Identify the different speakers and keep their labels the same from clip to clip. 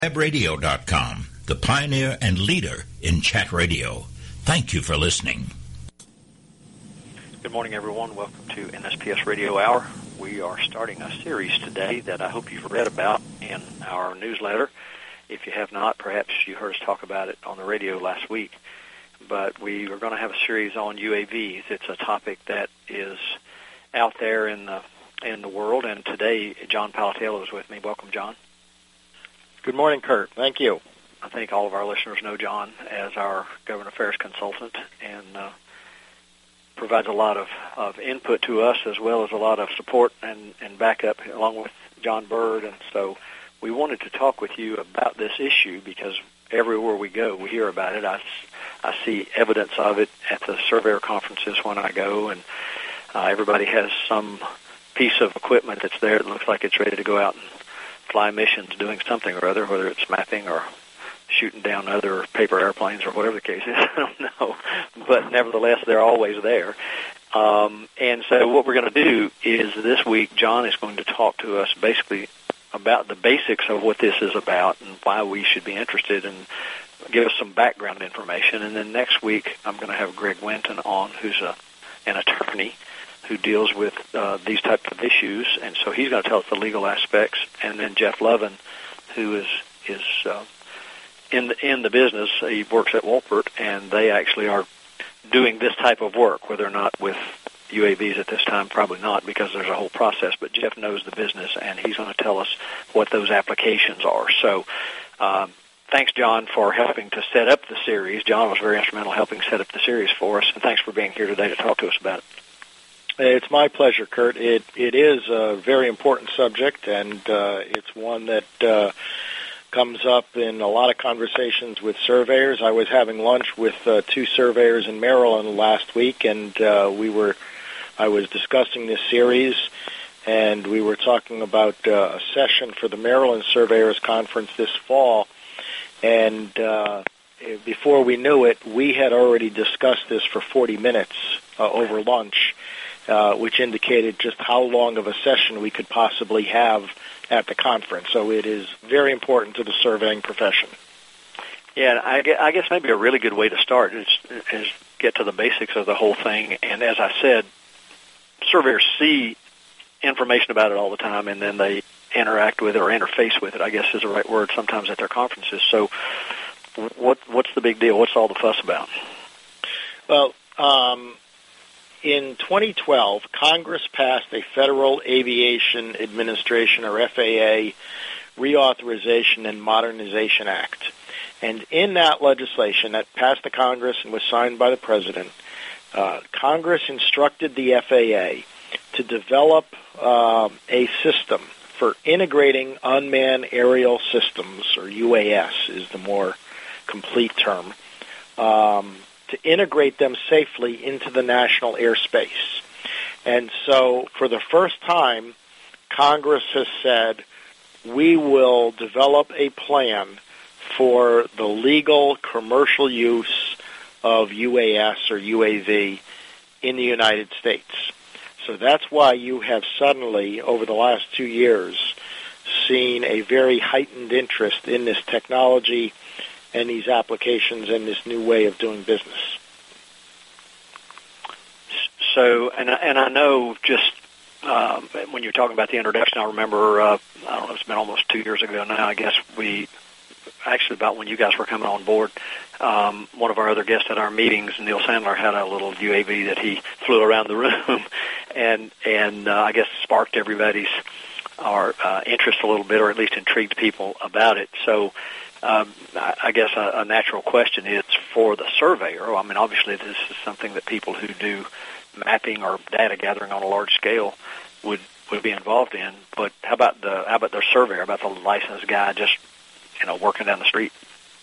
Speaker 1: WebRadio.com, the pioneer and leader in chat radio. Thank you for listening.
Speaker 2: Good morning, everyone. Welcome to NSPS Radio Hour. We are starting a series today that I hope you've read about in our newsletter. If you have not, perhaps you heard us talk about it on the radio last week. But we are going to have a series on UAVs. It's a topic that is out there in the world, and today John Palatello is with me. Welcome, John.
Speaker 3: Good morning, Kurt. Thank you.
Speaker 2: I think all of our listeners know John as our government affairs consultant and provides a lot of input to us as well as a lot of support and backup along with John Bird. And so we wanted to talk with you about this issue because everywhere we go, we hear about it. I see evidence of it at the surveyor conferences when I go, and everybody has some piece of equipment that's there that looks like it's ready to go out and fly missions doing something or other, whether it's mapping or shooting down other paper airplanes or whatever the case is. I don't know. But nevertheless, they're always there. And so what we're going to do is this week, John is going to talk to us basically about the basics of what this is about and why we should be interested and give us some background information. And then next week, I'm going to have Greg Winton on, who's an attorney who deals with these types of issues, and so he's going to tell us the legal aspects. And then Jeff Lovin, who is in the business, he works at Wolpert, and they actually are doing this type of work. Whether or not with UAVs at this time, probably not, because there's a whole process. But Jeff knows the business, and he's going to tell us what those applications are. So thanks, John, for helping to set up the series. John was very instrumental in helping set up the series for us, and thanks for being here today to talk to us about it.
Speaker 3: It's my pleasure, Kurt. It is a very important subject, and it's one that comes up in a lot of conversations with surveyors. I was having lunch with two surveyors in Maryland last week, and I was discussing this series, and we were talking about a session for the Maryland Surveyors Conference this fall, and before we knew it, we had already discussed this for 40 minutes over lunch, which indicated just how long of a session we could possibly have at the conference. So it is very important to the surveying profession.
Speaker 2: Yeah, I guess maybe a really good way to start is get to the basics of the whole thing. And as I said, surveyors see information about it all the time, and then they interact with it or interface with it, I guess is the right word, sometimes at their conferences. So what's the big deal? What's all the fuss about?
Speaker 3: Well, in 2012, Congress passed a Federal Aviation Administration, or FAA, Reauthorization and Modernization Act. And in that legislation that passed the Congress and was signed by the President, Congress instructed the FAA to develop a system for integrating unmanned aerial systems, or UAS is the more complete term, to integrate them safely into the national airspace. And so for the first time, Congress has said, we will develop a plan for the legal commercial use of UAS or UAV in the United States. So that's why you have suddenly, over the last 2 years, seen a very heightened interest in this technology and these applications and this new way of doing business.
Speaker 2: So, and I know just when you're talking about the introduction, I remember, I don't know, it's been almost 2 years ago now, I guess actually about when you guys were coming on board, one of our other guests at our meetings, Neil Sandler, had a little UAV that he flew around the room and I guess sparked everybody's interest a little bit, or at least intrigued people about it. So I guess a natural question is for the surveyor. I mean, obviously this is something that people who do mapping or data gathering on a large scale would be involved in. But how about the surveyor, how about the licensed guy just working down the street?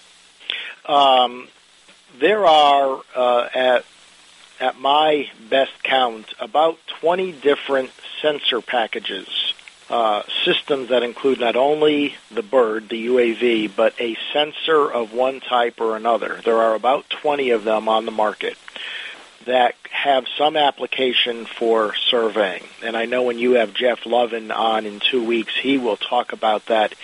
Speaker 3: There are at my best count about 20 different sensor packages, systems that include not only the bird, the UAV, but a sensor of one type or another. There are about 20 of them on the market that have some application for surveying. And I know when you have Jeff Lovin on in 2 weeks, he will talk about that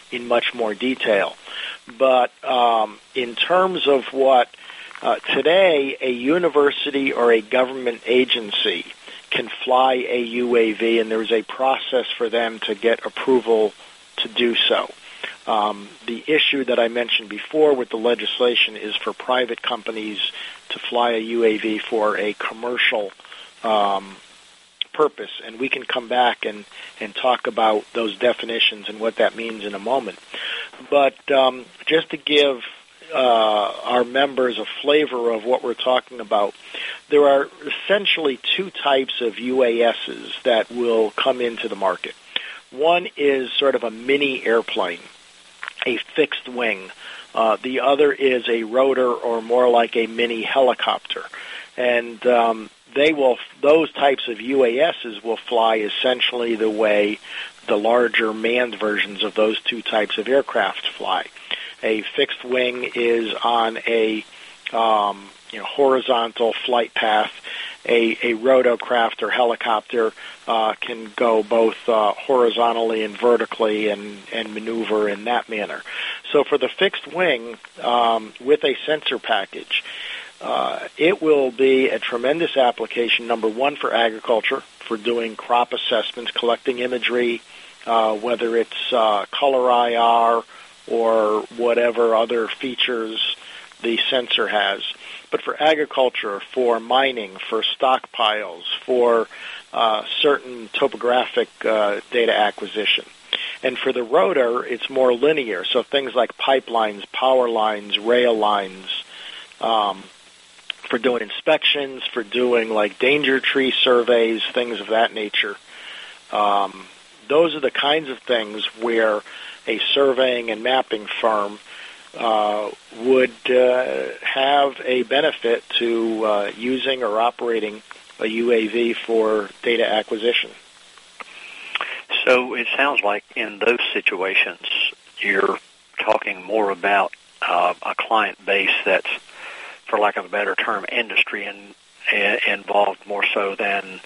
Speaker 3: in much more detail. But in terms of what today a university or a government agency can fly a UAV, and there's a process for them to get approval to do so. The issue that I mentioned before with the legislation is for private companies to fly a UAV for a commercial purpose, and we can come back and talk about those definitions and what that means in a moment. But just to give our members a flavor of what we're talking about, there are essentially two types of UASs that will come into the market. One is sort of a mini airplane, a fixed wing. The other is a rotor, or more like a mini helicopter. And those types of UASs will fly essentially the way the larger manned versions of those two types of aircraft fly. A fixed wing is on a horizontal flight path. A rotocraft or helicopter can go both horizontally and vertically and maneuver in that manner. So for the fixed wing, with a sensor package, it will be a tremendous application, number one, for agriculture, for doing crop assessments, collecting imagery, whether it's color IR or whatever other features the sensor has. But for agriculture, for mining, for stockpiles, for certain topographic data acquisition. And for the rotor, it's more linear, so things like pipelines, power lines, rail lines, for doing inspections, for doing like danger tree surveys, things of that nature. Those are the kinds of things where a surveying and mapping firm would have a benefit to using or operating a UAV for data acquisition.
Speaker 2: So it sounds like in those situations you're talking more about a client base that's, for lack of a better term, industry involved more so than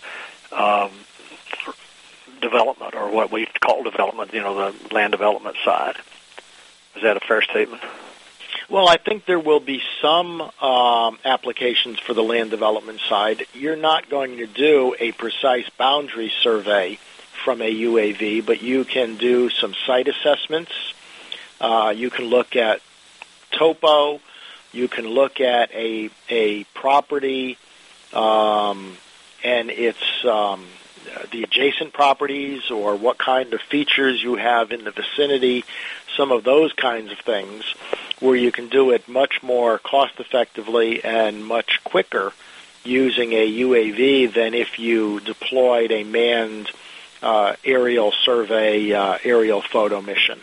Speaker 2: development, or what we call development, the land development side. Is that a fair statement?
Speaker 3: Well, I think there will be some applications for the land development side. You're not going to do a precise boundary survey from a UAV, but you can do some site assessments. You can look at topo. You can look at a property and its the adjacent properties, or what kind of features you have in the vicinity, some of those kinds of things, where you can do it much more cost-effectively and much quicker using a UAV than if you deployed a manned aerial survey, aerial photo mission.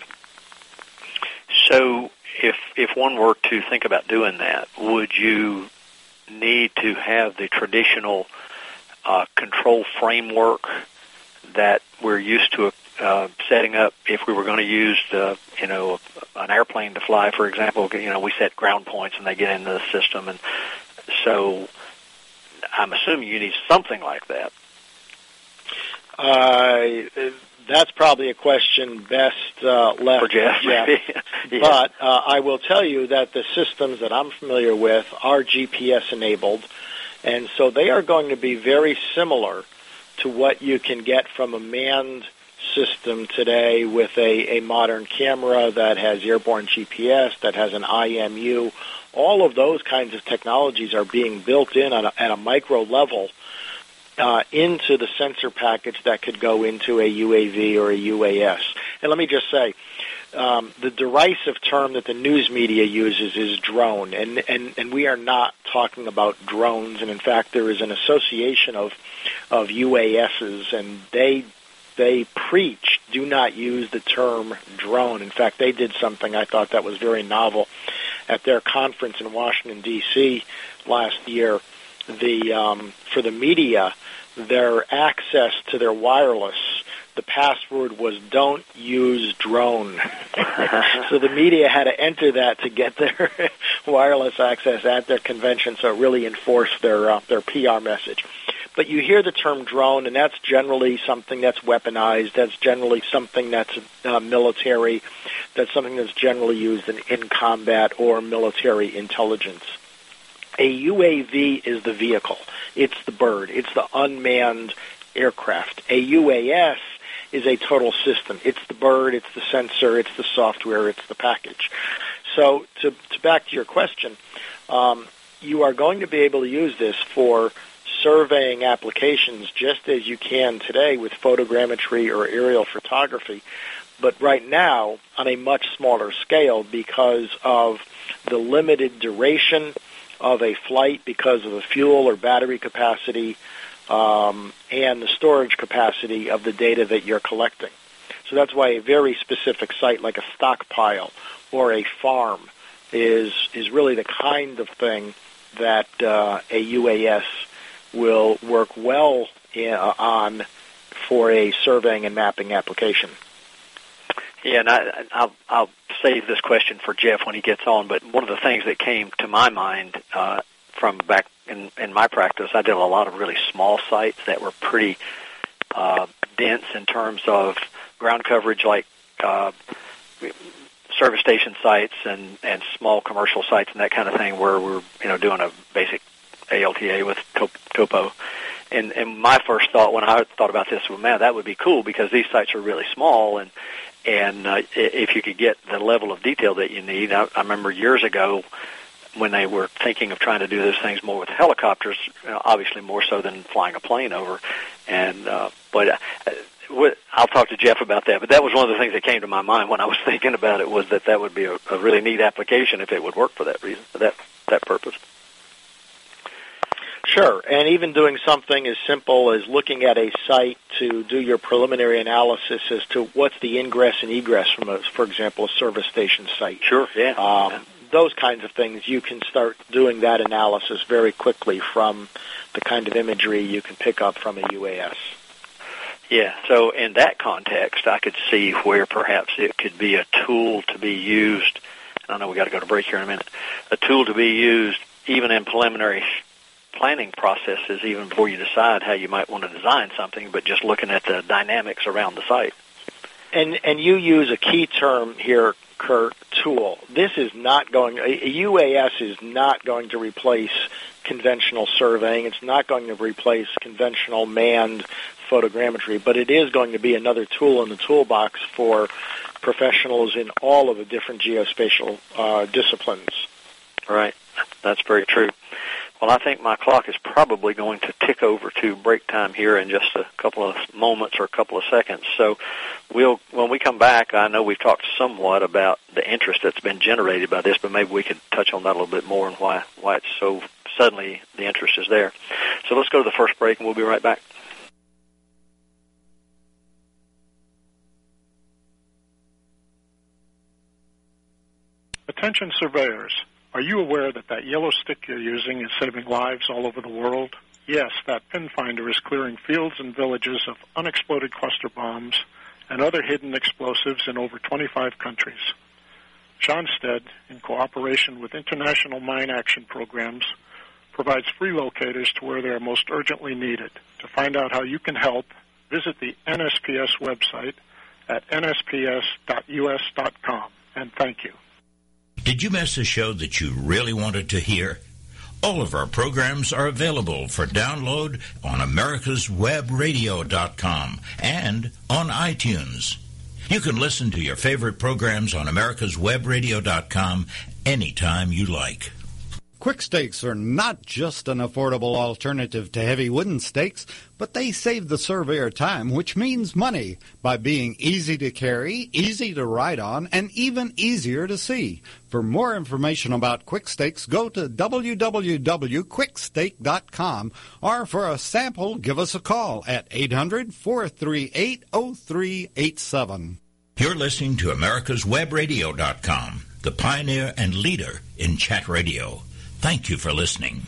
Speaker 2: So if one were to think about doing that, would you need to have the traditional control framework that we're used to setting up if we were going to use an airplane to fly, for example? We set ground points and they get into the system, and so I'm assuming you need something like that.
Speaker 3: That's probably a question best left
Speaker 2: for Jeff.
Speaker 3: Yeah. But I will tell you that the systems that I'm familiar with are GPS enabled, and so they are going to be very similar to what you can get from a manned system today with a modern camera that has airborne GPS, that has an IMU. All of those kinds of technologies are being built in at a micro level into the sensor package that could go into a UAV or a UAS. And let me just say, the derisive term that the news media uses is drone, and we are not talking about drones. And in fact, there is an association of UASs, and they preach, do not use the term drone. In fact, they did something I thought that was very novel at their conference in Washington, D.C. last year. For the media, their access to their wireless, the password was "don't use drone." So the media had to enter that to get their wireless access at their convention, so it really enforced their PR message. But you hear the term drone, and that's generally something that's weaponized. That's generally something that's military. That's something that's generally used in combat or military intelligence. A UAV is the vehicle. It's the bird. It's the unmanned aircraft. A UAS is a total system. It's the bird, it's the sensor, it's the software, it's the package. So to back to your question, you are going to be able to use this for surveying applications just as you can today with photogrammetry or aerial photography, but right now on a much smaller scale because of the limited duration of a flight, because of the fuel or battery capacity, and the storage capacity of the data that you're collecting. So that's why a very specific site like a stockpile or a farm is really the kind of thing that a UAS will work well on for a surveying and mapping application.
Speaker 2: Yeah, and I'll save this question for Jeff when he gets on, but one of the things that came to my mind from back in my practice, I did a lot of really small sites that were pretty dense in terms of ground coverage, like service station sites and small commercial sites and that kind of thing, where we're doing a basic ALTA with topo. And my first thought when I thought about this was, man, that would be cool because these sites are really small, and if you could get the level of detail that you need. I remember years ago when they were thinking of trying to do those things more with helicopters, obviously more so than flying a plane over. But I'll talk to Jeff about that. But that was one of the things that came to my mind when I was thinking about it, was that would be a really neat application if it would work for that reason, for that purpose.
Speaker 3: Sure, and even doing something as simple as looking at a site to do your preliminary analysis as to what's the ingress and egress from, for example, a service station site.
Speaker 2: Sure, yeah.
Speaker 3: Those kinds of things, you can start doing that analysis very quickly from the kind of imagery you can pick up from a UAS.
Speaker 2: Yeah, so in that context, I could see where perhaps it could be a tool to be used. I know we got to go to break here in a minute. A tool to be used even in preliminary planning processes, even before you decide how you might want to design something, but just looking at the dynamics around the site.
Speaker 3: And you use a key term here, Kurt, tool. This is not going, a UAS is not going to replace conventional surveying. It's not going to replace conventional manned photogrammetry, but it is going to be another tool in the toolbox for professionals in all of the different geospatial disciplines.
Speaker 2: Right. That's very true. Well, I think my clock is probably going to tick over to break time here in just a couple of moments or a couple of seconds. So when we come back, I know we've talked somewhat about the interest that's been generated by this, but maybe we could touch on that a little bit more and why it's so suddenly the interest is there. So let's go to the first break, and we'll be right back.
Speaker 4: Attention surveyors. Are you aware that yellow stick you're using is saving lives all over the world? Yes, that pin finder is clearing fields and villages of unexploded cluster bombs and other hidden explosives in over 25 countries. Schonstedt, in cooperation with international mine action programs, provides free locators to where they are most urgently needed. To find out how you can help, visit the NSPS website at nsps.us.com, and thank you.
Speaker 1: Did you miss a show that you really wanted to hear? All of our programs are available for download on americaswebradio.com and on iTunes. You can listen to your favorite programs on americaswebradio.com anytime you like.
Speaker 5: Quick stakes are not just an affordable alternative to heavy wooden stakes, but they save the surveyor time, which means money, by being easy to carry, easy to ride on, and even easier to see. For more information about quick stakes, go to www.quickstake.com, or for a sample, give us a call at 800-438-0387.
Speaker 1: You're listening to americaswebradio.com, the pioneer and leader in chat radio. Thank you for listening.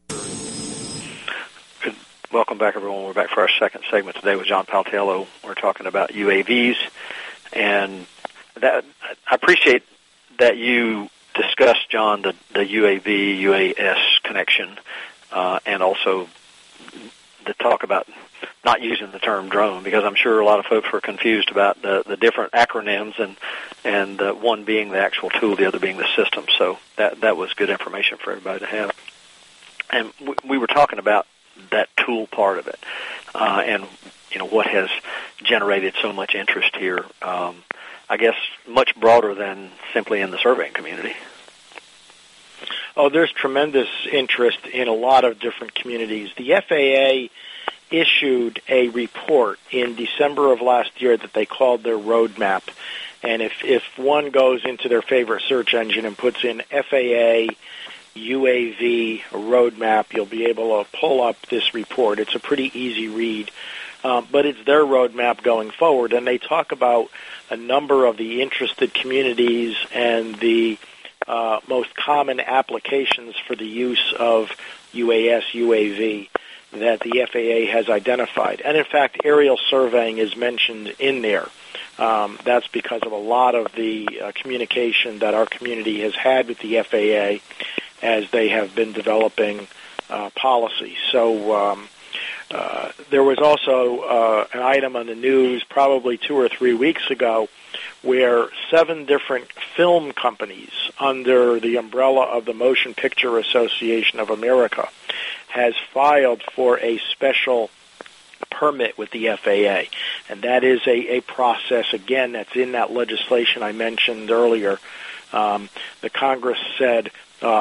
Speaker 2: Good. Welcome back, everyone. We're back for our second segment today with John Paltello. We're talking about UAVs, and that I appreciate that you discussed, John, the UAV-UAS connection, and also talk about not using the term drone, because I'm sure a lot of folks were confused about the different acronyms, and one being the actual tool, the other being the system. So that was good information for everybody to have. And we were talking about that tool part of it, and what has generated so much interest here. I guess much broader than simply in the surveying community.
Speaker 3: Oh, there's tremendous interest in a lot of different communities. The FAA issued a report in December of last year that they called their roadmap. And if one goes into their favorite search engine and puts in FAA UAV roadmap, you'll be able to pull up this report. It's a pretty easy read, but it's their roadmap going forward. And they talk about a number of the interested communities and the most common applications for the use of UAS, UAV that the FAA has identified. And in fact, aerial surveying is mentioned in there. That's because of a lot of the communication that our community has had with the FAA as they have been developing policy. So there was also an item on the news probably 2 or 3 weeks ago where 7 different film companies under the umbrella of the Motion Picture Association of America has filed for a special permit with the FAA. And that is a process, again, that's in that legislation I mentioned earlier. The Congress said,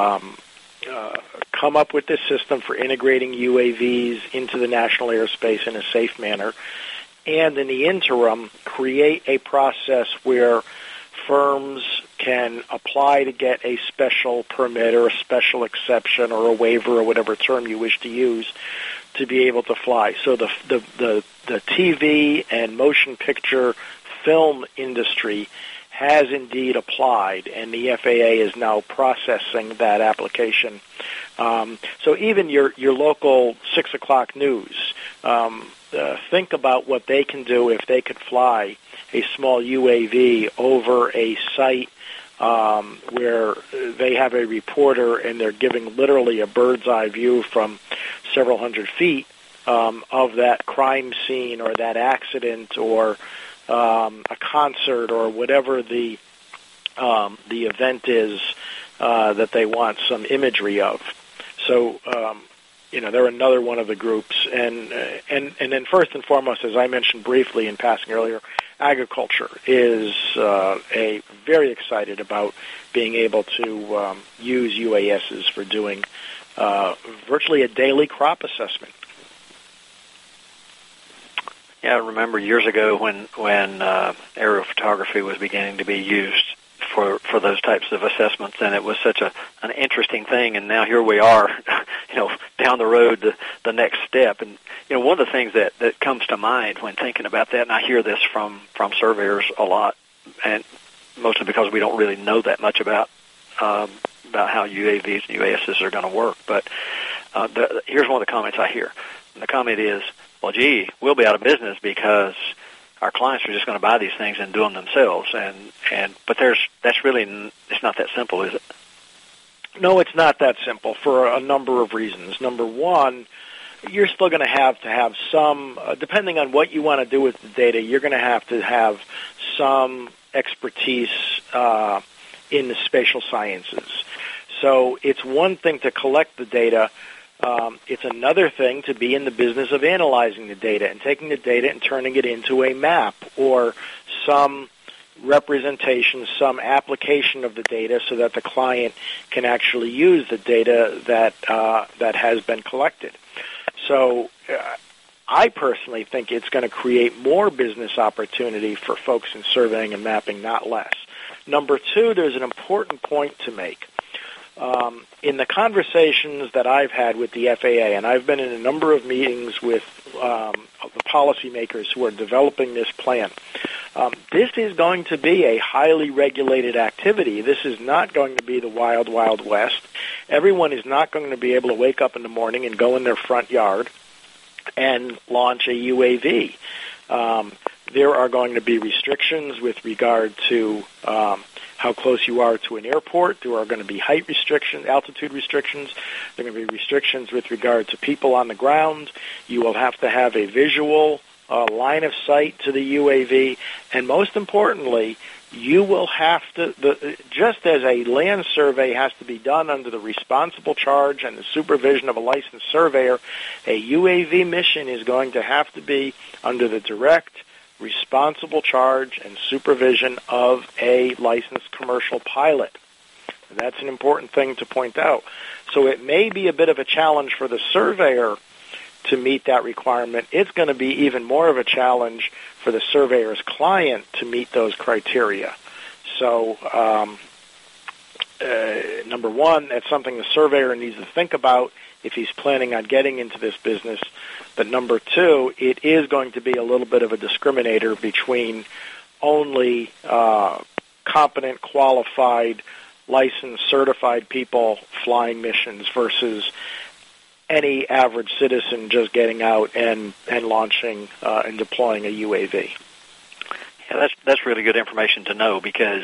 Speaker 3: come up with this system for integrating UAVs into the national airspace in a safe manner, and in the interim, create a process where firms can apply to get a special permit or a special exception or a waiver or whatever term you wish to use to be able to fly. So the TV and motion picture film industry has indeed applied, and the FAA is now processing that application. So even your local 6 o'clock news, think about what they can do if they could fly a small UAV over a site where they have a reporter and they're giving literally a bird's eye view from several hundred feet of that crime scene or that accident or a concert or whatever the event is that they want some imagery of. So, they're another one of the groups. And then first and foremost, as I mentioned briefly in passing earlier, agriculture is very excited about being able to use UASs for doing virtually a daily crop assessment.
Speaker 2: Yeah, I remember years ago when aerial photography was beginning to be used for those types of assessments, and it was such an interesting thing. And now here we are, down the road, the next step. And one of the things that comes to mind when thinking about that, and I hear this from surveyors a lot, and mostly because we don't really know that much about how UAVs and UASs are going to work. But here's one of the comments I hear. And the comment is, well, gee, we'll be out of business because our clients are just going to buy these things and do them themselves. But it's not that simple, is it?
Speaker 3: No, it's not that simple for a number of reasons. Number one, you're still going to have some, depending on what you want to do with the data, you're going to have some expertise in the spatial sciences. So it's one thing to collect the data. It's another thing to be in the business of analyzing the data and taking the data and turning it into a map or some representation, some application of the data so that the client can actually use the data that has been collected. So I personally think it's going to create more business opportunity for folks in surveying and mapping, not less. Number two, there's an important point to make. In the conversations that I've had with the FAA, and I've been in a number of meetings with the policymakers who are developing this plan, this is going to be a highly regulated activity. This is not going to be the wild, wild west. Everyone is not going to be able to wake up in the morning and go in their front yard and launch a UAV. There are going to be restrictions with regard to how close you are to an airport. There are going to be height restrictions, altitude restrictions. There are going to be restrictions with regard to people on the ground. You will have to have a visual line of sight to the UAV, and most importantly, you will have to, just as a land survey has to be done under the responsible charge and the supervision of a licensed surveyor, a UAV mission is going to have to be under the direct, responsible charge and supervision of a licensed commercial pilot. And that's an important thing to point out. So it may be a bit of a challenge for the surveyor to meet that requirement. It's going to be even more of a challenge for the surveyor's client to meet those criteria. So, number one, that's something the surveyor needs to think about if he's planning on getting into this business. But number two, it is going to be a little bit of a discriminator between only competent, qualified, licensed, certified people flying missions versus any average citizen just getting out and launching and deploying a UAV.
Speaker 2: Yeah, that's really good information to know, because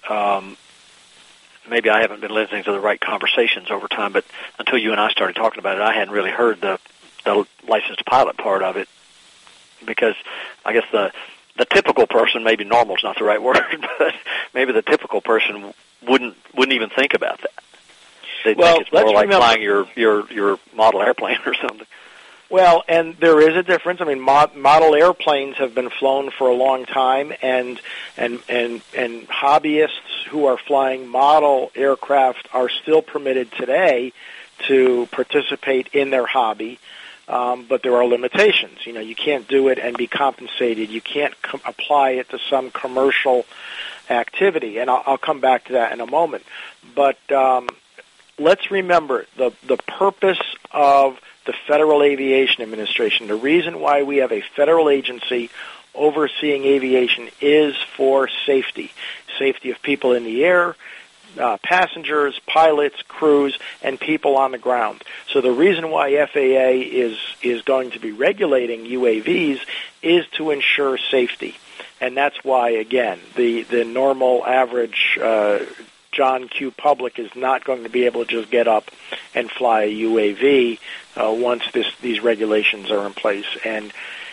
Speaker 2: maybe I haven't been listening to the right conversations over time, but until you and I started talking about it, I hadn't really heard the licensed pilot part of it, because I guess the typical person, maybe normal is not the right word, but maybe the typical person wouldn't even think about that. They think it's more like flying your model airplane or something.
Speaker 3: Well, and there is a difference. I mean, model airplanes have been flown for a long time, and hobbyists who are flying model aircraft are still permitted today to participate in their hobby, but there are limitations. You know, you can't do it and be compensated. You can't apply it to some commercial activity, and I'll come back to that in a moment. But let's remember the purpose of the Federal Aviation Administration. The reason why we have a federal agency overseeing aviation is for safety. Safety of people in the air, passengers, pilots, crews, and people on the ground. So the reason why FAA is going to be regulating UAVs is to ensure safety. And that's why, again, the normal average John Q. public is not going to be able to just get up and fly a UAV once these regulations are in place. And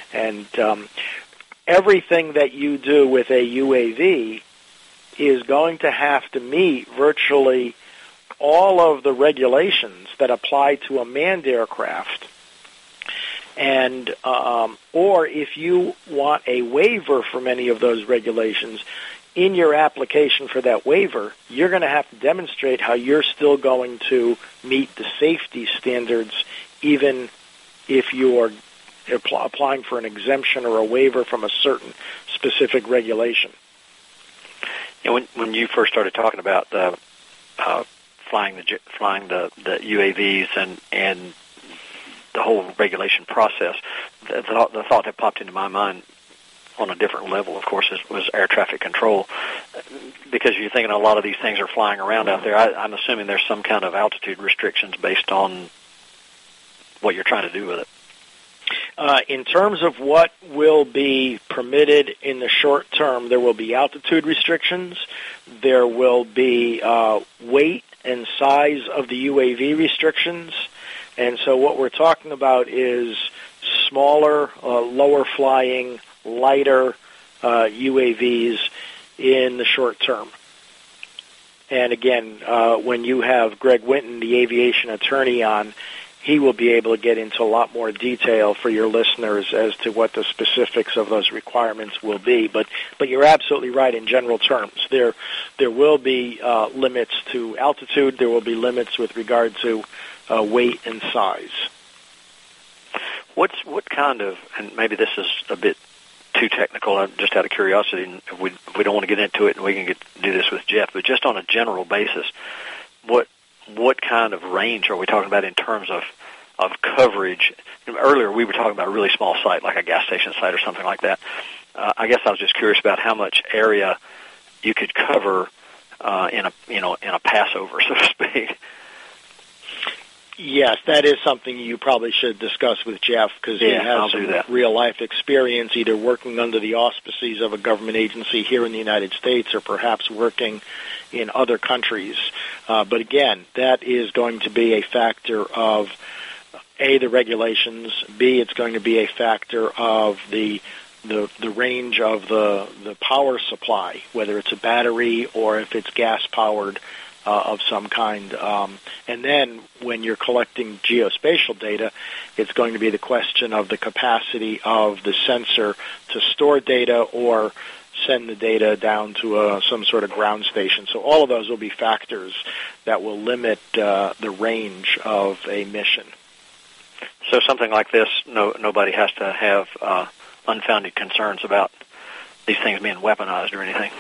Speaker 3: everything that you do with a UAV is going to have to meet virtually all of the regulations that apply to a manned aircraft. And or if you want a waiver from any of those regulations, in your application for that waiver, you're going to have to demonstrate how you're still going to meet the safety standards, even if you are applying for an exemption or a waiver from a certain specific regulation.
Speaker 2: And when you first started talking about flying the UAVs and the whole regulation process, the thought that popped into my mind on a different level, of course, was air traffic control, because you're thinking a lot of these things are flying around out there. I'm assuming there's some kind of altitude restrictions based on what you're trying to do with it.
Speaker 3: In terms of what will be permitted in the short term, there will be altitude restrictions. There will be weight and size of the UAV restrictions. And so what we're talking about is smaller, lower flying, lighter UAVs in the short term. And again, when you have Greg Winton, the aviation attorney, on, he will be able to get into a lot more detail for your listeners as to what the specifics of those requirements will be. But you're absolutely right in general terms. There will be limits to altitude. There will be limits with regard to weight and size.
Speaker 2: What kind of, and maybe this is a bit too technical, just out of curiosity, and if we don't want to get into it, and we can do this with Jeff, but just on a general basis, what kind of range are we talking about in terms of coverage? Earlier we were talking about a really small site, like a gas station site or something like that. I guess I was just curious about how much area you could cover in a passover, so to speak.
Speaker 3: Yes, that is something you probably should discuss with Jeff, because he has some real-life experience either working under the auspices of a government agency here in the United States or perhaps working in other countries. But again, that is going to be a factor of A, the regulations, B, it's going to be a factor of the range of the power supply, whether it's a battery or if it's gas-powered of some kind. And then when you're collecting geospatial data, it's going to be the question of the capacity of the sensor to store data or send the data down to some sort of ground station. So all of those will be factors that will limit the range of a mission.
Speaker 2: So something like this, nobody has to have unfounded concerns about these things being weaponized or anything?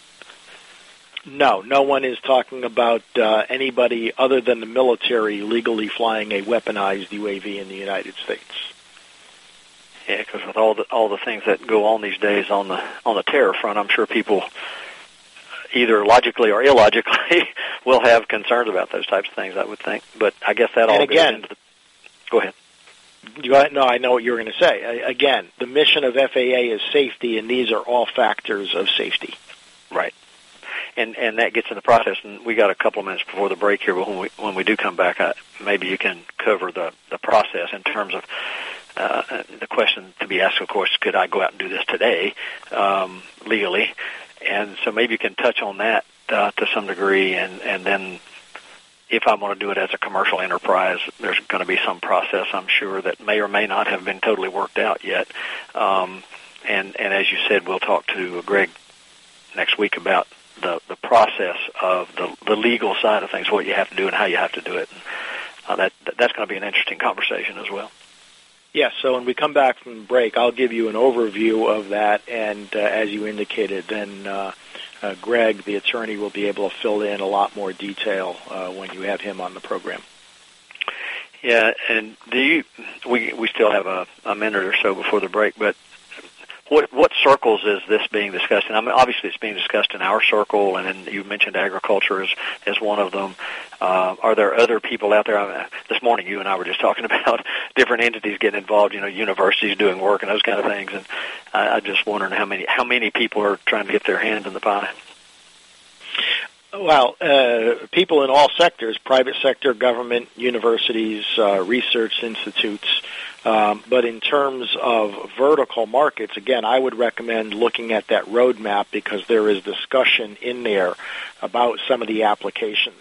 Speaker 3: No one is talking about anybody other than the military legally flying a weaponized UAV in the United States.
Speaker 2: Yeah, because with all the things that go on these days on the terror front, I'm sure people either logically or illogically will have concerns about those types of things, I would think. But I guess that all goes into the... Go ahead.
Speaker 3: No, I know what you were going to say. Again, the mission of FAA is safety, and these are all factors of safety.
Speaker 2: Right. And that gets in the process, and we got a couple of minutes before the break here, but when we do come back, maybe you can cover the process in terms of the question to be asked, of course, could I go out and do this today legally? And so maybe you can touch on that to some degree, and then if I want to do it as a commercial enterprise, there's going to be some process, I'm sure, that may or may not have been totally worked out yet. And as you said, we'll talk to Greg next week about the process of the legal side of things, what you have to do and how you have to do it. And, that's going to be an interesting conversation as well.
Speaker 3: Yes, so when we come back from break, I'll give you an overview of that, and as you indicated, then Greg, the attorney, will be able to fill in a lot more detail when you have him on the program.
Speaker 2: Yeah, and we still have a minute or so before the break, but what circles is this being discussed in? I mean, obviously it's being discussed in our circle, and then you mentioned agriculture as one of them. Are there other people out there? I mean, this morning you and I were just talking about different entities getting involved, universities doing work and those kind of things, and I'm just wondering how many people are trying to get their hands in the pie.
Speaker 3: Well, people in all sectors, private sector, government, universities, research institutes. But in terms of vertical markets, again, I would recommend looking at that roadmap because there is discussion in there about some of the applications.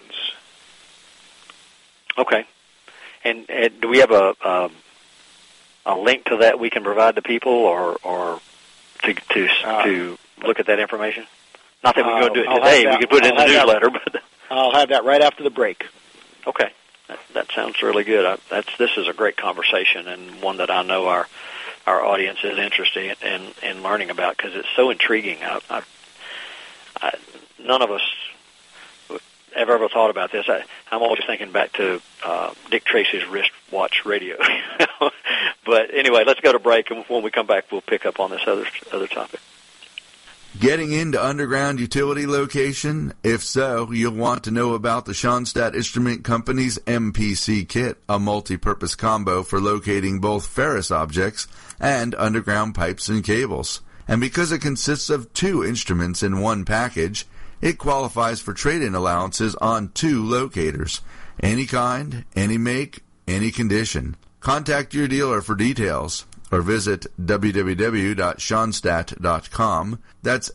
Speaker 3: Okay.
Speaker 2: And do we have a link to that we can provide to people or to look at that information? Not that we can go do it today. We can put it in the newsletter. But
Speaker 3: I'll have that right after the break.
Speaker 2: Okay. That sounds really good. This is a great conversation and one that I know our audience is interested in learning about because it's so intriguing. None of us have ever thought about this. I'm always thinking back to Dick Tracy's wristwatch radio. But anyway, let's go to break, and when we come back, we'll pick up on this other topic.
Speaker 6: Getting into underground utility location? If so, you'll want to know about the Schonstadt Instrument Company's MPC kit, a multi-purpose combo for locating both ferrous objects and underground pipes and cables. And because it consists of 2 instruments in one package, it qualifies for trade-in allowances on 2 locators. Any kind, any make, any condition. Contact your dealer for details or visit www.schonstadt.com. That's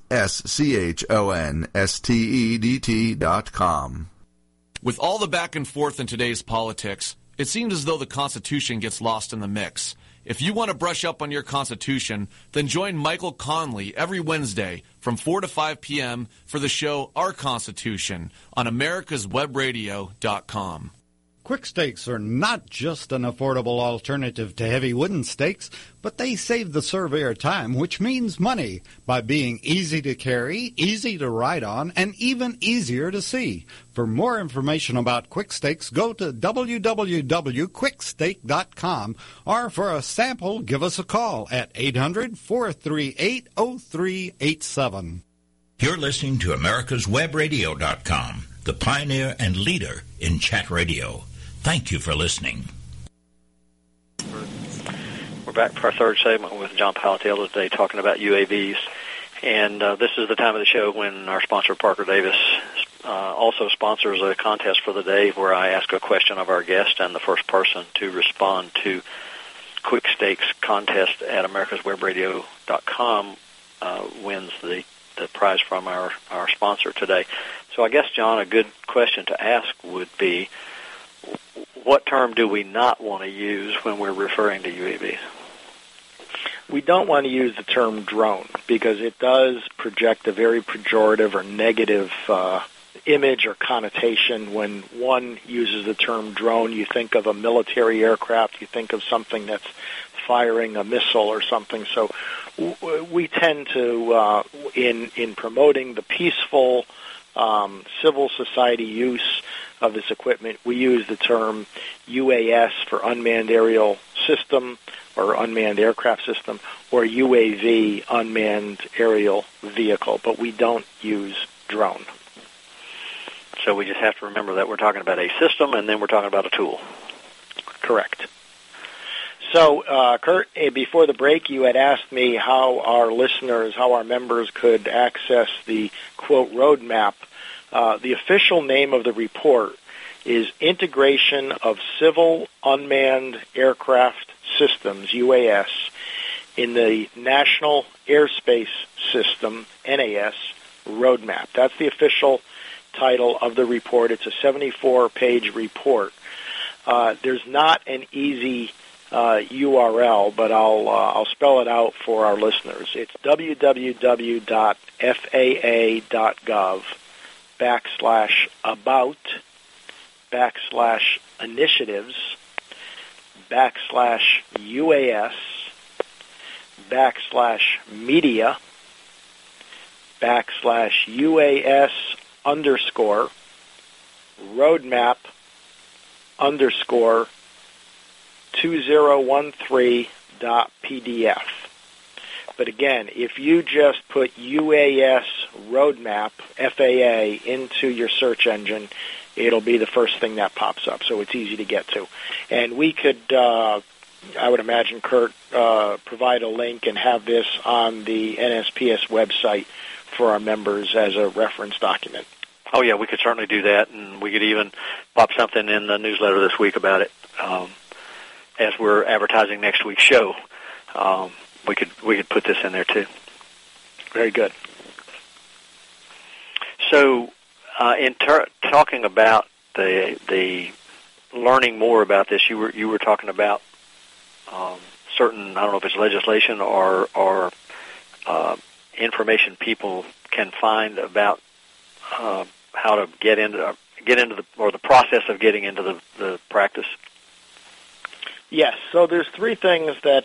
Speaker 6: SCHONSTEDT.com.
Speaker 7: With all the back and forth in today's politics, it seems as though the Constitution gets lost in the mix. If you want to brush up on your Constitution, then join Michael Conley every Wednesday from 4 to 5 p.m. for the show Our Constitution on americaswebradio.com.
Speaker 5: Quick stakes are not just an affordable alternative to heavy wooden stakes, but they save the surveyor time, which means money, by being easy to carry, easy to ride on, and even easier to see. For more information about quick stakes, go to www.quickstake.com, or for a sample, give us a call at 800-438-0387.
Speaker 1: You're listening to americaswebradio.com, the pioneer and leader in chat radio. Thank you for listening.
Speaker 2: We're back for our third segment with John Palatella today talking about UAVs. And this is the time of the show when our sponsor, Parker Davis, also sponsors a contest for the day where I ask a question of our guest, and the first person to respond to Quick Stakes contest at americaswebradio.com wins the prize from our sponsor today. So I guess, John, a good question to ask would be, what term do we not want to use when we're referring to UAVs?
Speaker 3: We don't want to use the term drone because it does project a very pejorative or negative image or connotation. When one uses the term drone, you think of a military aircraft, you think of something that's firing a missile or something. So we tend to, in promoting the peaceful civil society use of this equipment, we use the term UAS for unmanned aerial system or unmanned aircraft system, or UAV, unmanned aerial vehicle, but we don't use drone.
Speaker 2: So we just have to remember that we're talking about a system and then we're talking about a tool.
Speaker 3: Correct. So, Kurt, before the break, you had asked me how our listeners, how our members could access the, quote, roadmap. The official name of the report is Integration of Civil Unmanned Aircraft Systems, UAS, in the National Airspace System, NAS, Roadmap. That's the official title of the report. It's a 74-page report. There's not an easy URL, but I'll spell it out for our listeners. It's www.faa.gov/about/media//UAS/media/UAS_2013.pdf. But again, if you just put UAS Roadmap, FAA, into your search engine, it'll be the first thing that pops up, so it's easy to get to. And we could, I would imagine, Kurt, provide a link and have this on the NSPS website for our members as a reference document.
Speaker 2: Oh, yeah, we could certainly do that, and we could even pop something in the newsletter this week about it as we're advertising next week's show. We could put this in there, too.
Speaker 3: Very good.
Speaker 2: So in talking about the learning more about this, you were talking about certain, I don't know if it's legislation or information people can find about how to get into the process of getting into the practice.
Speaker 3: Yes. So there's three things that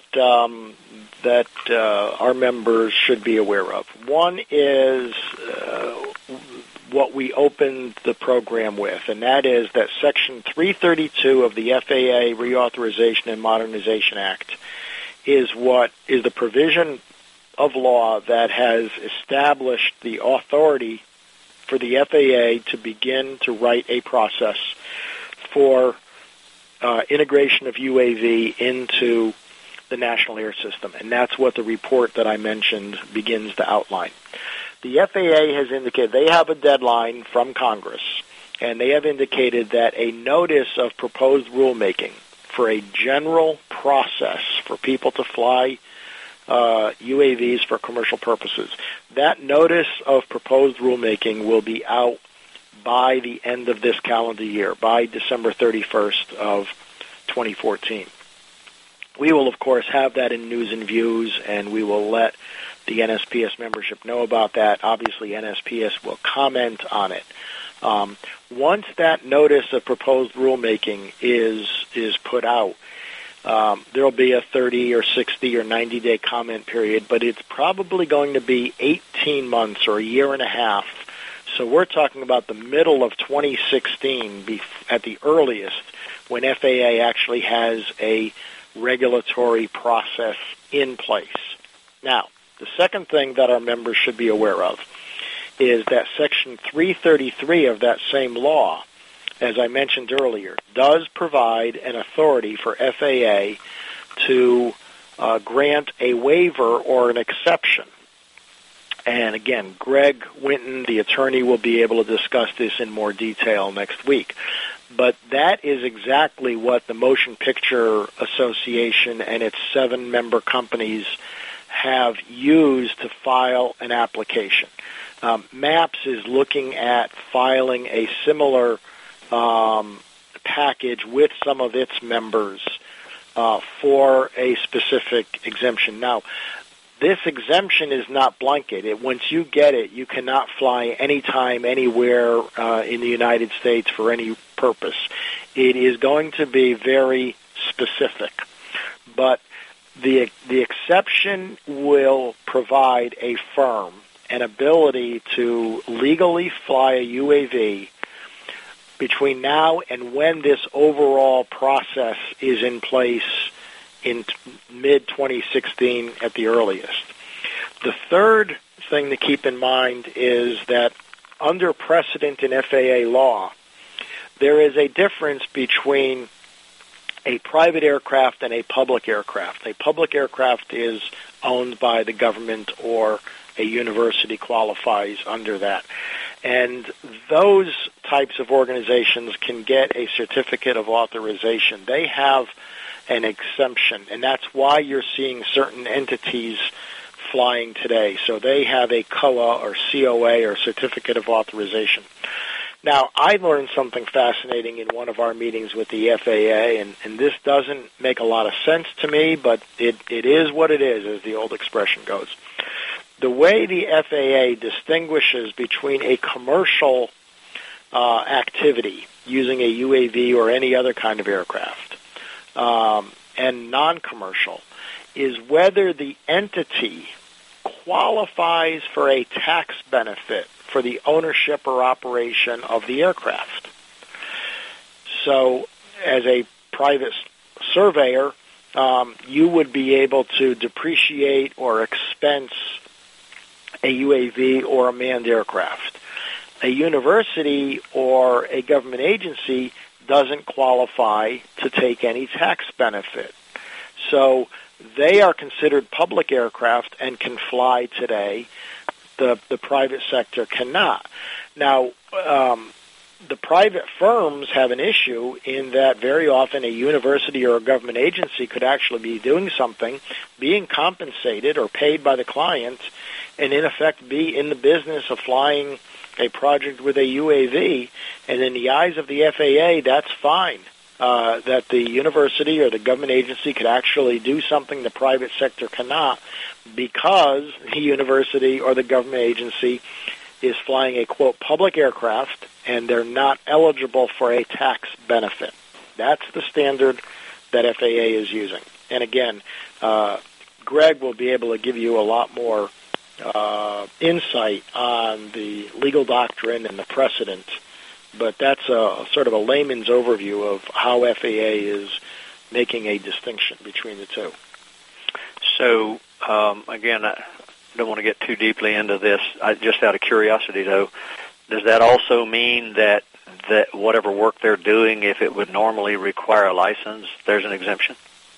Speaker 3: our members should be aware of. One is what we opened the program with, and that is that Section 332 of the FAA Reauthorization and Modernization Act is the provision of law that has established the authority for the FAA to begin to write a process for integration of UAV into the National Air System, and that's what the report that I mentioned begins to outline. The FAA has indicated they have a deadline from Congress, and they have indicated that a notice of proposed rulemaking for a general process for people to fly UAVs for commercial purposes, that notice of proposed rulemaking will be out by the end of this calendar year, by December 31st of 2014. We will, of course, have that in News and Views, and we will let the NSPS membership know about that. Obviously, NSPS will comment on it. Once that notice of proposed rulemaking is put out, there will be a 30 or 60 or 90-day comment period, but it's probably going to be 18 months or a year and a half. So we're talking about the middle of 2016 at the earliest when FAA actually has a regulatory process in place. Now, the second thing that our members should be aware of is that Section 333 of that same law, as I mentioned earlier, does provide an authority for FAA to grant a waiver or an exception And again, Greg Winton, the attorney, will be able to discuss this in more detail next week. But that is exactly what the Motion Picture Association and its 7-member companies have used to file an application. MAPS is looking at filing a similar package with some of its members for a specific exemption. Now, this exemption is not blanket. Once you get it, you cannot fly anytime, anywhere in the United States for any purpose. It is going to be very specific. But the exception will provide a firm an ability to legally fly a UAV between now and when this overall process is in place in mid-2016 at the earliest. The third thing to keep in mind is that under precedent in FAA law, there is a difference between a private aircraft and a public aircraft. A public aircraft is owned by the government or a university qualifies under that. And those types of organizations can get a certificate of authorization. They have an exemption, and that's why you're seeing certain entities flying today. So they have a COA or COA or certificate of authorization. Now, I learned something fascinating in one of our meetings with the FAA, and this doesn't make a lot of sense to me, but it is what it is, as the old expression goes. The way the FAA distinguishes between a commercial activity using a UAV or any other kind of aircraft and non-commercial is whether the entity qualifies for a tax benefit for the ownership or operation of the aircraft. So as a private surveyor, you would be able to depreciate or expense a UAV or a manned aircraft. A university or a government agency doesn't qualify to take any tax benefit. So they are considered public aircraft and can fly today. The private sector cannot. Now, the private firms have an issue in that very often a university or a government agency could actually be doing something, being compensated or paid by the client, and in effect be in the business of flying a project with a UAV, and in the eyes of the FAA, that's fine. That the university or the government agency could actually do something the private sector cannot because the university or the government agency is flying a, quote, public aircraft, and they're not eligible for a tax benefit. That's the standard that FAA is using. And again, Greg will be able to give you a lot more insight on the legal doctrine and the precedent, but that's a sort of a layman's overview of how FAA is making a distinction between the two.
Speaker 2: So, again, I don't want to get too deeply into this. Just out of curiosity, though, does that also mean that whatever work they're doing, if it would normally require a license, there's an exemption?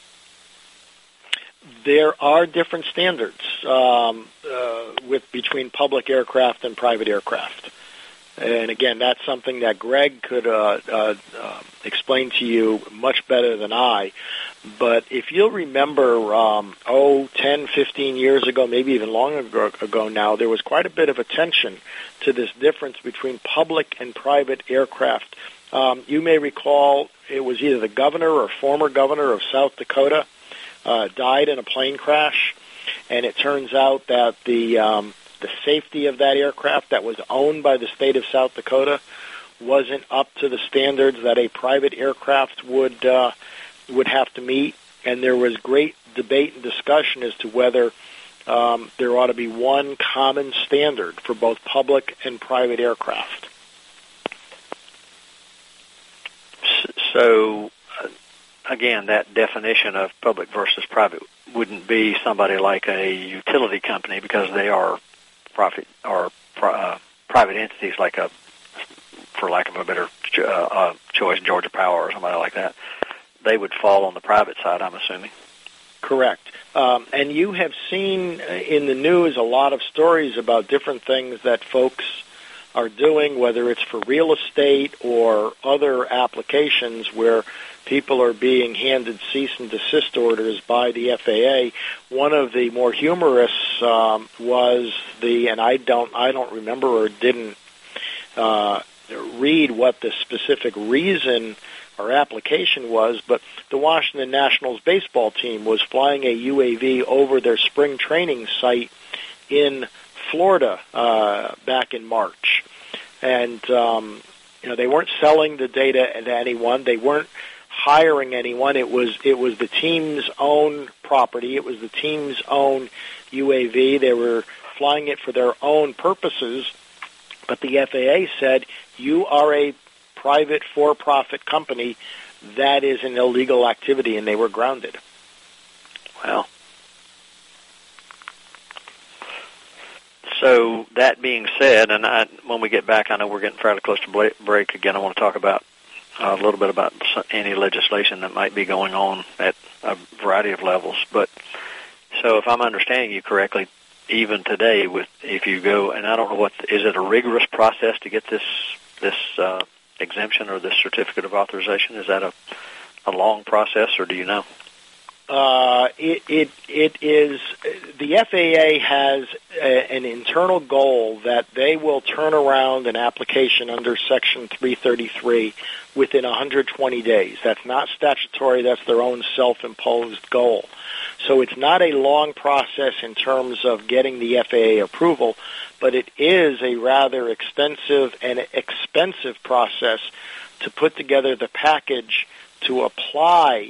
Speaker 3: There are different standards between public aircraft and private aircraft. And again, that's something that Greg could explain to you much better than I. But if you'll remember, 10, 15 years ago, maybe even longer ago now, there was quite a bit of attention to this difference between public and private aircraft. You may recall it was either the governor or former governor of South Dakota died in a plane crash, and it turns out that the safety of that aircraft that was owned by the state of South Dakota wasn't up to the standards that a private aircraft would have to meet, and there was great debate and discussion as to whether there ought to be one common standard for both public and private aircraft.
Speaker 2: So, again, that definition of public versus private wouldn't be somebody like a utility company because they are profit or private entities, like for lack of a better choice, Georgia Power or somebody like that. They would fall on the private side, I'm assuming.
Speaker 3: Correct. And you have seen in the news a lot of stories about different things that folks are doing, whether it's for real estate or other applications where people are being handed cease and desist orders by the FAA. One of the more humorous was and I don't remember or didn't read what the specific reason or application was, but the Washington Nationals baseball team was flying a UAV over their spring training site in Florida back in March. And they weren't selling the data to anyone. They weren't hiring anyone. It was the team's own property. It was the team's own UAV. They were flying it for their own purposes. But the FAA said, you are a private for-profit company. That is an illegal activity, and they were grounded.
Speaker 2: Well, so that being said, and when we get back, I know we're getting fairly close to break again. I want to talk about a little bit about any legislation that might be going on at a variety of levels. But so if I'm understanding you correctly, even today, if you go, and I don't know is it a rigorous process to get this exemption or this certificate of authorization? Is that a long process, or do you know?
Speaker 3: It is. The FAA has an internal goal that they will turn around an application under Section 333 within 120 days. That's not statutory. That's their own self-imposed goal. So it's not a long process in terms of getting the FAA approval, but it is a rather extensive and expensive process to put together the package to apply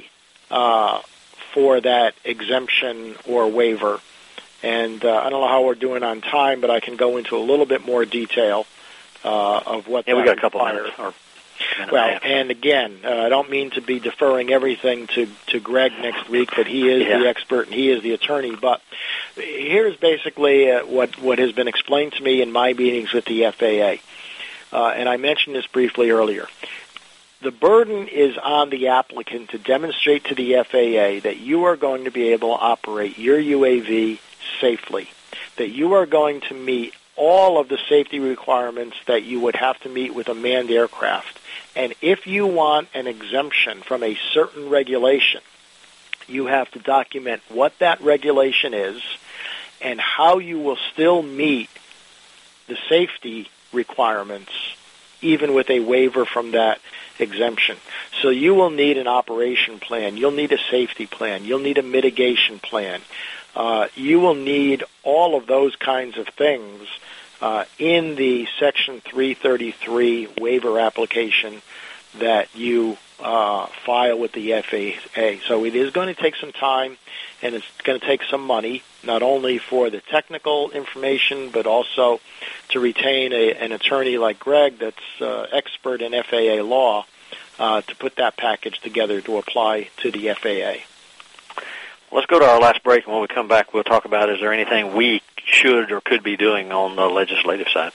Speaker 3: for that exemption or waiver. And I don't know how we're doing on time, but I can go into a little bit more detail of what that
Speaker 2: we got a couple
Speaker 3: requires.
Speaker 2: minutes.
Speaker 3: Well, and again, I don't mean to be deferring everything to Greg next week, but he is the expert and he is the attorney. But here's basically what has been explained to me in my meetings with the FAA. And I mentioned this briefly earlier. The burden is on the applicant to demonstrate to the FAA that you are going to be able to operate your UAV safely, that you are going to meet all of the safety requirements that you would have to meet with a manned aircraft. And if you want an exemption from a certain regulation, you have to document what that regulation is and how you will still meet the safety requirements even with a waiver from that exemption. So you will need an operation plan. You'll need a safety plan. You'll need a mitigation plan. You will need all of those kinds of things in the Section 333 waiver application that you file with the FAA. So it is going to take some time, and it's going to take some money, not only for the technical information, but also to retain an attorney like Greg that's expert in FAA law to put that package together to apply to the FAA.
Speaker 2: Let's go to our last break, and when we come back, we'll talk about is there anything we should or could be doing on the legislative side.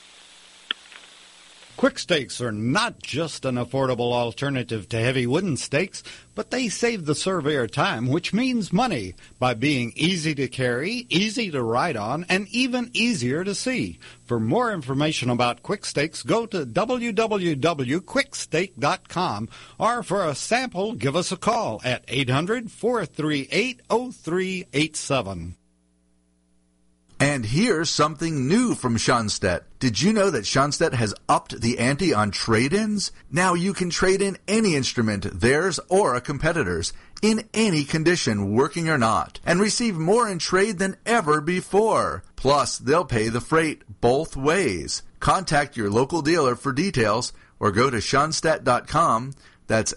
Speaker 5: Quick stakes are not just an affordable alternative to heavy wooden stakes, but they save the surveyor time, which means money, by being easy to carry, easy to ride on, and even easier to see. For more information about quick stakes, go to www.quickstake.com, or for a sample, give us a call at 800-438-0387.
Speaker 6: And here's something new from Schonstedt. Did you know that Schonstedt has upped the ante on trade-ins? Now you can trade in any instrument, theirs or a competitor's, in any condition, working or not, and receive more in trade than ever before. Plus, they'll pay the freight both ways. Contact your local dealer for details or go to Schonstedt.com. That's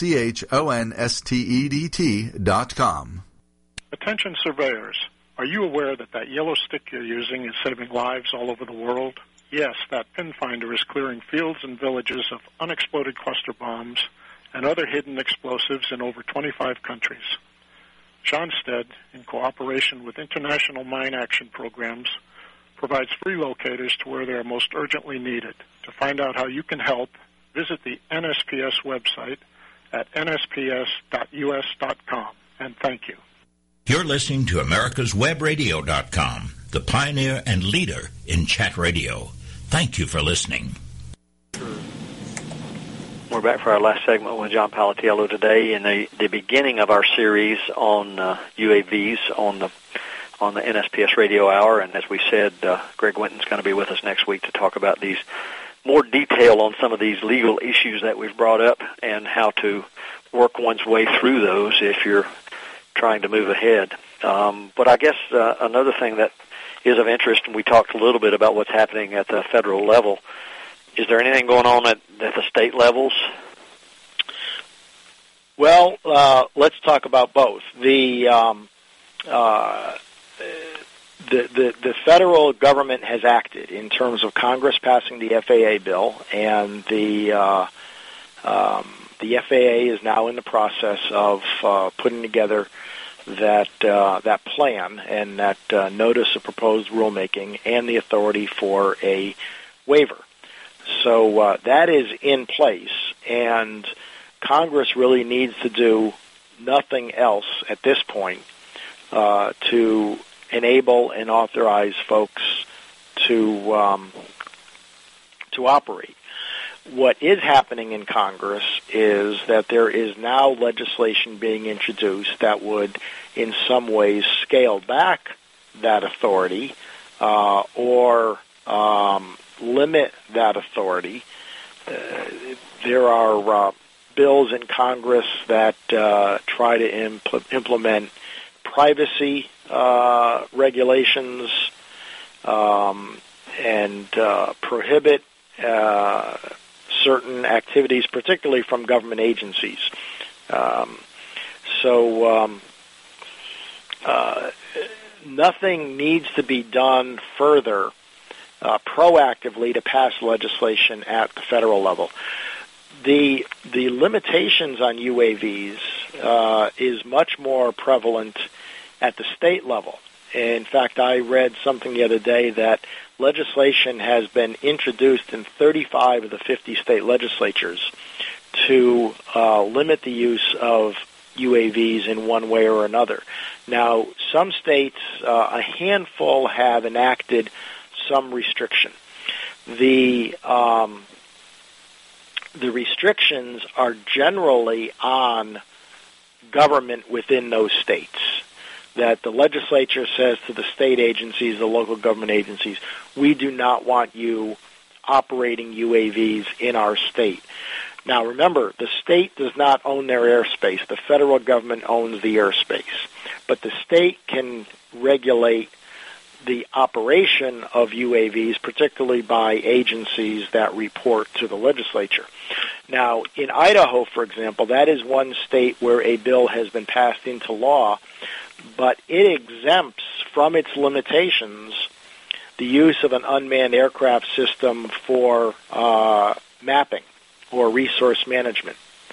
Speaker 6: SCHONSTEDT.com.
Speaker 4: Attention surveyors. Are you aware that yellow stick you're using is saving lives all over the world? Yes, that pin finder is clearing fields and villages of unexploded cluster bombs and other hidden explosives in over 25 countries. Schonstedt, in cooperation with international mine action programs, provides free locators to where they are most urgently needed. To find out how you can help, visit the NSPS website at nsps.us.com. And thank you.
Speaker 1: You're listening to AmericasWebRadio.com, the pioneer and leader in chat radio. Thank you for listening.
Speaker 2: We're back for our last segment with John Palatiello today in the beginning of our series on UAVs on the NSPS Radio Hour. And as we said, Greg Winton's going to be with us next week to talk about these more detail on some of these legal issues that we've brought up and how to work one's way through those if you're trying to move ahead. But I guess another thing that is of interest, and we talked a little bit about what's happening at the federal level, is there anything going on at the state levels?
Speaker 3: Well, let's talk about both. The federal government has acted in terms of Congress passing the FAA bill, and the FAA is now in the process of putting together that plan and that notice of proposed rulemaking and the authority for a waiver. So that is in place, and Congress really needs to do nothing else at this point to enable and authorize folks to operate. What is happening in Congress is that there is now legislation being introduced that would in some ways scale back that authority or limit that authority. There are bills in Congress that try to implement privacy regulations and prohibit certain activities, particularly from government agencies. Nothing needs to be done further proactively to pass legislation at the federal level. The limitations on UAVs is much more prevalent at the state level. In fact, I read something the other day that legislation has been introduced in 35 of the 50 state legislatures to limit the use of UAVs in one way or another. Now, some states, a handful, have enacted some restriction. The restrictions are generally on government within those states, that the legislature says to the state agencies, the local government agencies, we do not want you operating UAVs in our state. Now, remember, the state does not own their airspace. The federal government owns the airspace. But the state can regulate the operation of UAVs, particularly by agencies that report to the legislature. Now, in Idaho, for example, that is one state where a bill has been passed into law, but it exempts from its limitations the use of an unmanned aircraft system for mapping or resource management.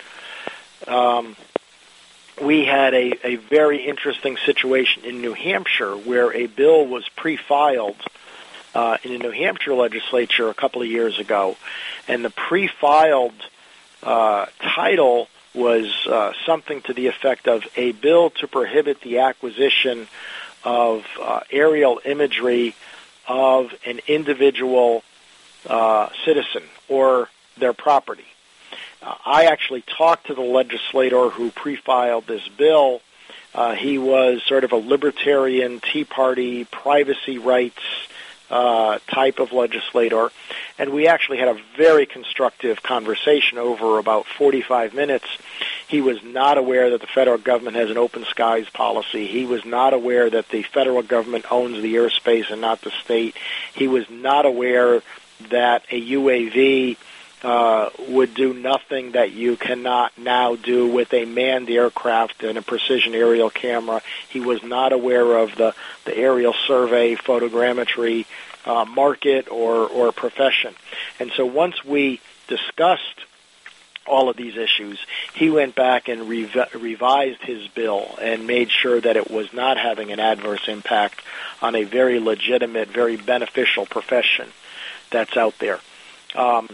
Speaker 3: We had a very interesting situation in New Hampshire where a bill was pre-filed in the New Hampshire legislature a couple of years ago, and the pre-filed title was something to the effect of a bill to prohibit the acquisition of aerial imagery of an individual citizen or their property. I actually talked to the legislator who pre-filed this bill. He was sort of a libertarian, Tea Party, privacy rights type of legislator, and we actually had a very constructive conversation over about 45 minutes. He was not aware that the federal government has an open skies policy. He was not aware that the federal government owns the airspace and not the state. He was not aware that a UAV would do nothing that you cannot now do with a manned aircraft and a precision aerial camera. He was not aware of the aerial survey, photogrammetry market or profession. And so once we discussed all of these issues, he went back and revised his bill and made sure that it was not having an adverse impact on a very legitimate, very beneficial profession that's out there.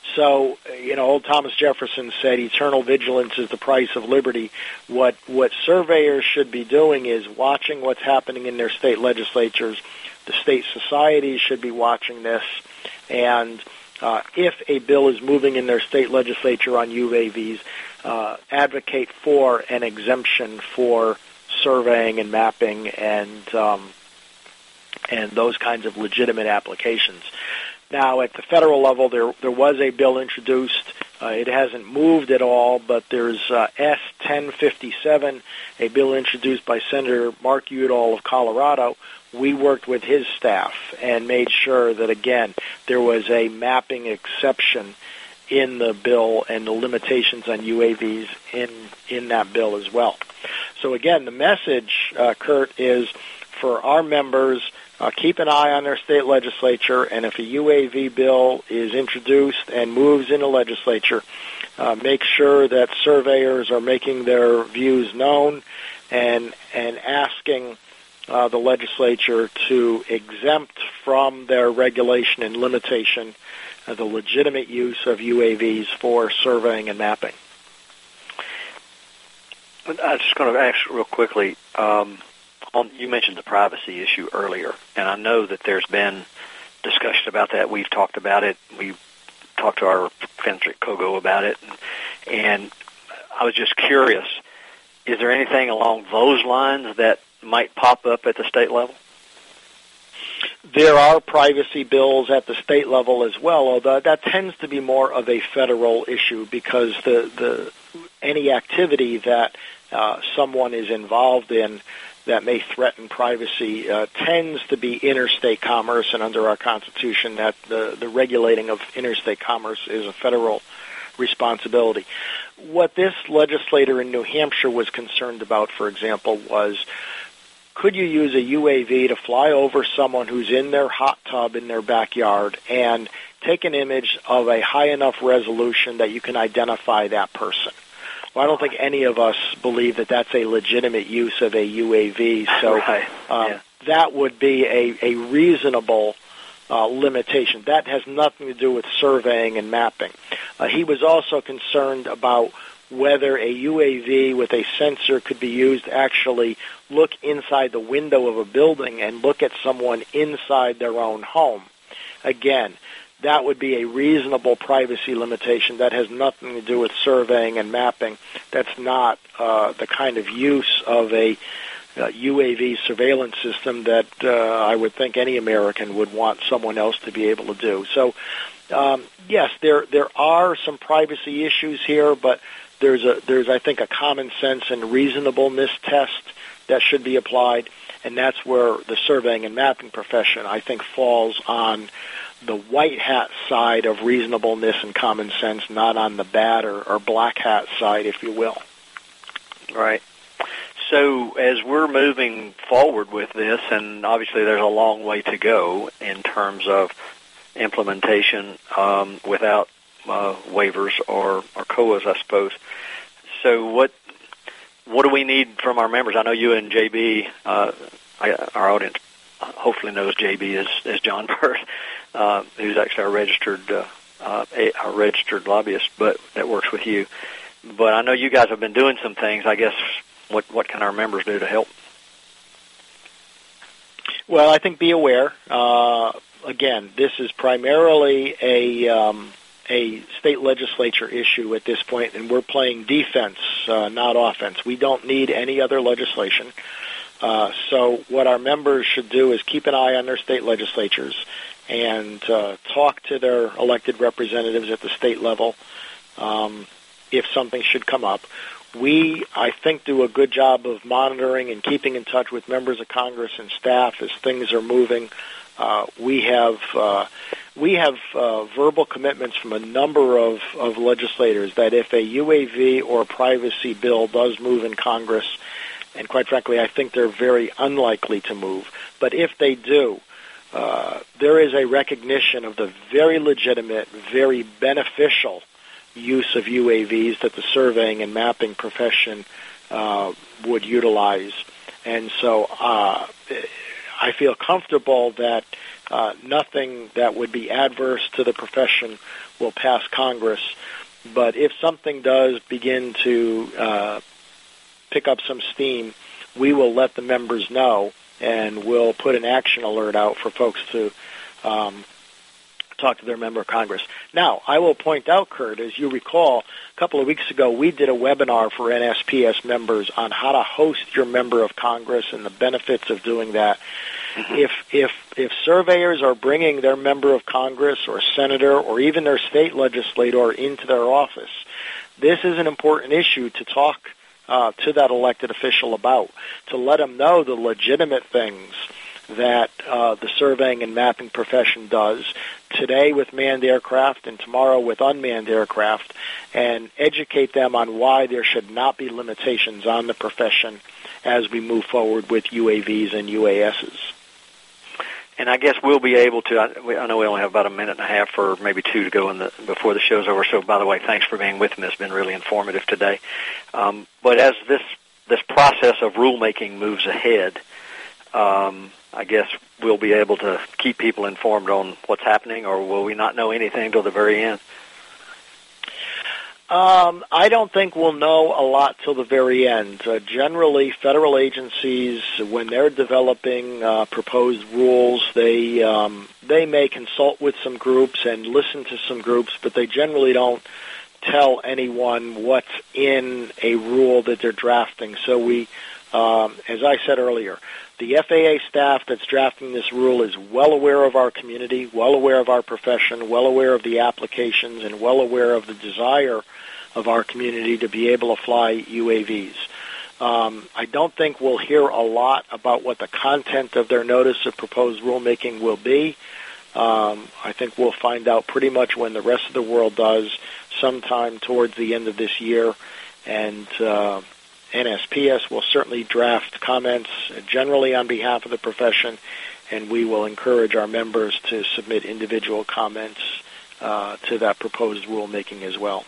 Speaker 3: So, old Thomas Jefferson said, eternal vigilance is the price of liberty. What surveyors should be doing is watching what's happening in their state legislatures. The state societies should be watching this. And if a bill is moving in their state legislature on UAVs, advocate for an exemption for surveying and mapping and those kinds of legitimate applications. Now, at the federal level, there was a bill introduced. It hasn't moved at all, but there's S-1057, a bill introduced by Senator Mark Udall of Colorado. We worked with his staff and made sure that, again, there was a mapping exception in the bill and the limitations on UAVs in that bill as well. So, again, the message, Kurt, is for our members, keep an eye on their state legislature, and if a UAV bill is introduced and moves in the legislature, make sure that surveyors are making their views known and asking the legislature to exempt from their regulation and limitation the legitimate use of UAVs for surveying and mapping.
Speaker 2: I was just going to ask real quickly, you mentioned the privacy issue earlier, and I know that there's been discussion about that. We've talked about it. We've talked to our friends at Kogo about it, and I was just curious, is there anything along those lines that might pop up at the state level?
Speaker 3: There are privacy bills at the state level as well, although that tends to be more of a federal issue because any activity that someone is involved in that may threaten privacy tends to be interstate commerce, and under our Constitution, that the regulating of interstate commerce is a federal responsibility. What this legislator in New Hampshire was concerned about, for example, was could you use a UAV to fly over someone who's in their hot tub in their backyard and take an image of a high enough resolution that you can identify that person? Well, I don't think any of us believe that that's a legitimate use of a UAV. So that would be a reasonable limitation. That has nothing to do with surveying and mapping. He was also concerned about whether a UAV with a sensor could be used to actually look inside the window of a building and look at someone inside their own home. Again, that would be a reasonable privacy limitation. That has nothing to do with surveying and mapping. That's not the kind of use of a UAV surveillance system that I would think any American would want someone else to be able to do. So, yes, there are some privacy issues here, but there's I think a common sense and reasonableness test that should be applied, and that's where the surveying and mapping profession, I think, falls on the white hat side of reasonableness and common sense, not on the bad or black hat side, if you will.
Speaker 2: Right. So as we're moving forward with this, and obviously there's a long way to go in terms of implementation without waivers or COAs, I suppose. So what do we need from our members? I know you and JB, our audience hopefully knows JB as John Bird, who's actually our registered lobbyist, but that works with you. But I know you guys have been doing some things. I guess what can our members do to help?
Speaker 3: Well, I think be aware. Again, this is primarily a state legislature issue at this point, and we're playing defense, not offense. We don't need any other legislation. So what our members should do is keep an eye on their state legislatures and talk to their elected representatives at the state level if something should come up. We, I think, do a good job of monitoring and keeping in touch with members of Congress and staff as things are moving. We have verbal commitments from a number of legislators that if a UAV or a privacy bill does move in Congress, and quite frankly, I think they're very unlikely to move, but if they do, there is a recognition of the very legitimate, very beneficial use of UAVs that the surveying and mapping profession would utilize. And so I feel comfortable that nothing that would be adverse to the profession will pass Congress. But if something does begin to pick up some steam, we will let the members know, and we'll put an action alert out for folks to talk to their member of Congress. Now, I will point out, Kurt, as you recall, a couple of weeks ago, we did a webinar for NSPS members on how to host your member of Congress and the benefits of doing that. If surveyors are bringing their member of Congress or senator or even their state legislator into their office, this is an important issue to talk to that elected official about, to let them know the legitimate things that the surveying and mapping profession does today with manned aircraft and tomorrow with unmanned aircraft, and educate them on why there should not be limitations on the profession as we move forward with UAVs and UASs.
Speaker 2: And I guess we'll be able to, I know we only have about a minute and a half or maybe two to go before the show's over, so by the way, thanks for being with me. It's been really informative today. But as this process of rulemaking moves ahead, I guess we'll be able to keep people informed on what's happening, or will we not know anything until the very end?
Speaker 3: I don't think we'll know a lot till the very end. Generally, federal agencies, when they're developing proposed rules, they may consult with some groups and listen to some groups, but they generally don't tell anyone what's in a rule that they're drafting. So we, as I said earlier, the FAA staff that's drafting this rule is well aware of our community, well aware of our profession, well aware of the applications, and well aware of the desire of our community to be able to fly UAVs. I don't think we'll hear a lot about what the content of their notice of proposed rulemaking will be. I think we'll find out pretty much when the rest of the world does, sometime towards the end of this year, and NSPS will certainly draft comments generally on behalf of the profession, and we will encourage our members to submit individual comments to that proposed rulemaking as well.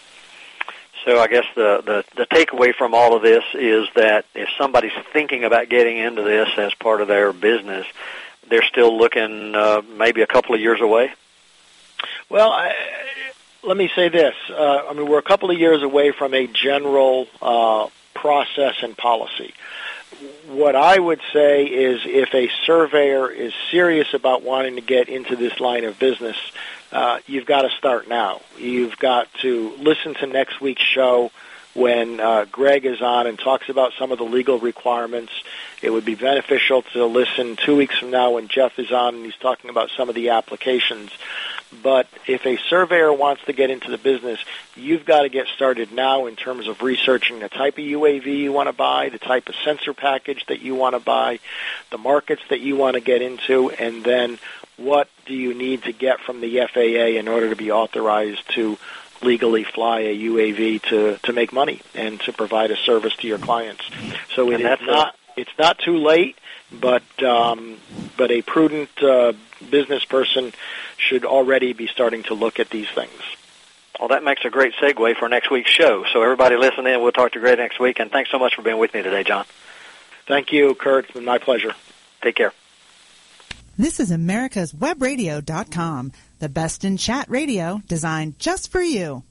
Speaker 2: So I guess the takeaway from all of this is that if somebody's thinking about getting into this as part of their business, they're still looking maybe a couple of years away?
Speaker 3: Well, let me say this. We're a couple of years away from a general process and policy. What I would say is if a surveyor is serious about wanting to get into this line of business, you've got to start now. You've got to listen to next week's show when Greg is on and talks about some of the legal requirements. It would be beneficial to listen 2 weeks from now when Jeff is on and he's talking about some of the applications. But if a surveyor wants to get into the business, you've got to get started now in terms of researching the type of UAV you want to buy, the type of sensor package that you want to buy, the markets that you want to get into, and then what do you need to get from the FAA in order to be authorized to legally fly a UAV to make money and to provide a service to your clients. So it's not too late, but a prudent business person should already be starting to look at these things.
Speaker 2: Well, that makes a great segue for next week's show. So everybody listen in. We'll talk to Greg next week. And thanks so much for being with me today, John.
Speaker 3: Thank you, Kurt. It's been my pleasure.
Speaker 2: Take care.
Speaker 8: This is AmericasWebRadio.com, the best in chat radio designed just for you.